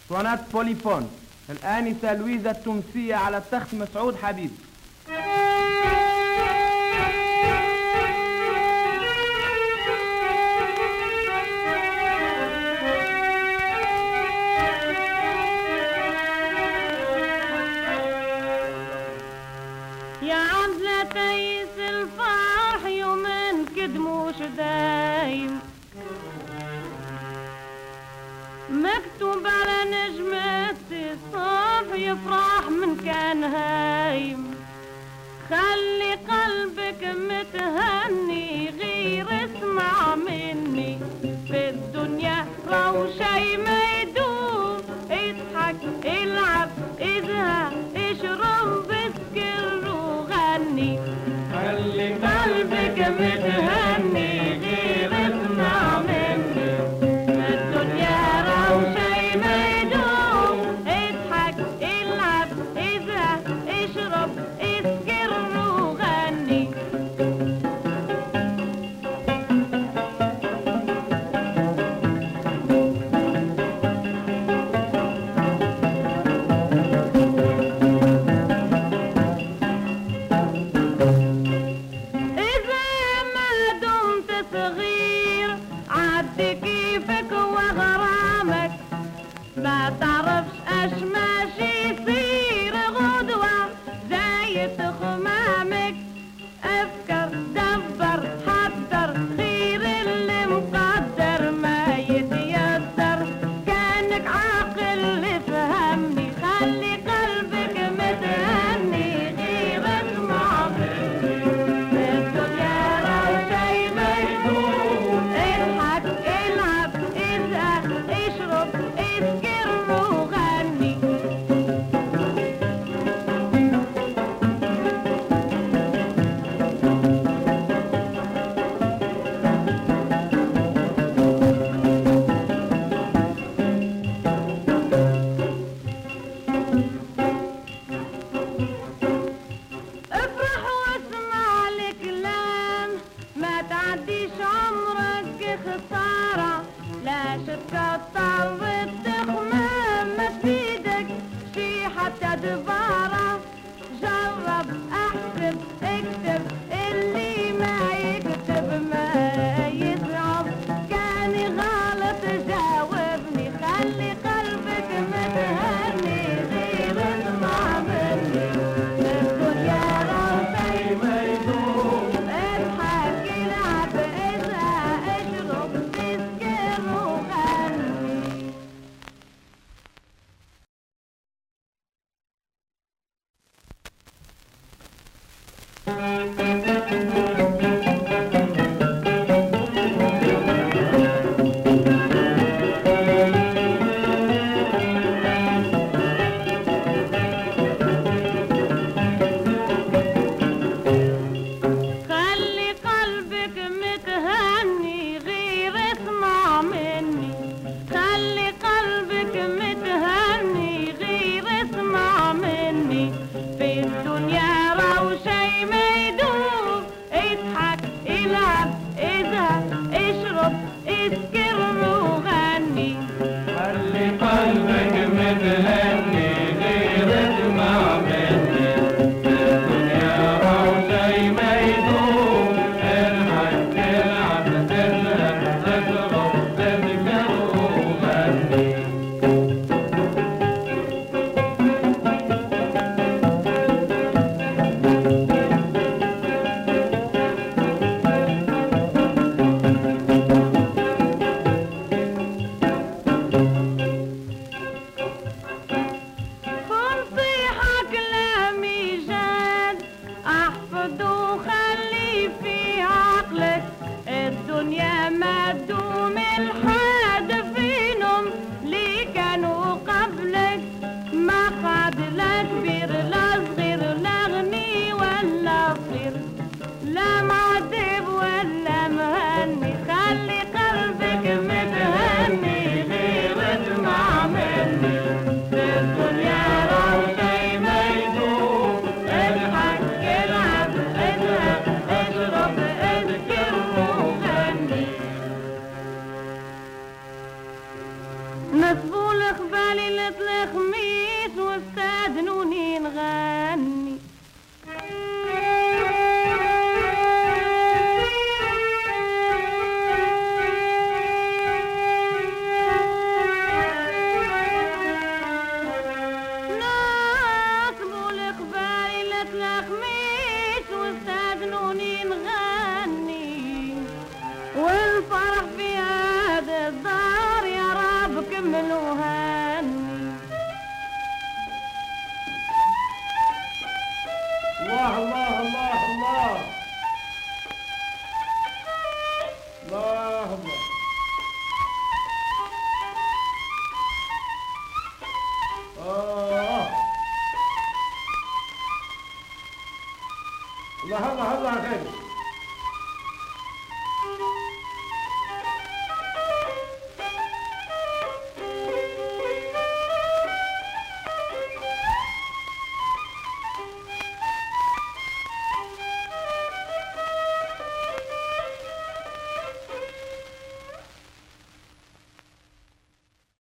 سونات بوليفون. الآنسة لويزا التونسية على التخت مسعود حبيب. يا عزلة تيس الفرح يومين كدموش دايم، مكتوب على نجمة الصبح يفرح من كان هايم. خلي قلبك متهني غير اسمع مني، في الدنيا راهو شي ما يدوم، اضحك العب ازهق اشرب اسكر وغني. خلي قلبك متهني غير اسمع مني، في الدنيا راهو شي ما يدوم، اضحك العب ازهق اشرب اسكر وغني. كيفك وغرامك ما تعرفش اش ماشي يصير غدوة زايد خمامك. افكر دبر حضر خير اللي مقدر ما يتيسر، كانك عاقل افهمني. خلي قلبك متهني غير اسمع مني، في الدنيا راهو شي ما يدوم، اضحك العب ازهق اشرب اسكر وغني. افرح واسمع الكلام، ما تعديش عمرك خسارة، لا تتقطع وتخمام، ما تفيدك شي حتى دبارة. جرب احسب اكتب اللي ما يكتب ما يصعب، كاني غلط جاوبني. خلي قلبك متهني غير اسمع مني، في الدنيا راهو شي ما يدوم، اضحك العب ازهق اشرب اسكر وغني. نصبوا الخبال ليلة الخميس واستاذنوني نغني. نصبوا الخبال ليلة الخميس واستاذنوني نغني، والفرح في هذا الدار يا رب كملوا هاني. الله الله الله الله الله الله. الله الله الله خير.